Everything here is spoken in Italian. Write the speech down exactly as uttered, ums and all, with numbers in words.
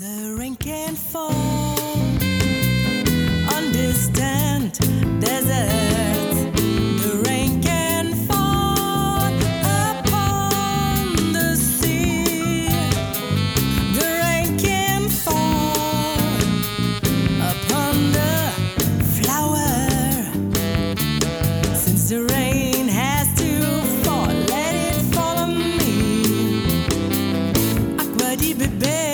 The rain can fall on distant deserts. The rain can fall upon the sea. The rain can fall upon the flower. Since the rain has to fall, let it fall on me. Acqua di bebè.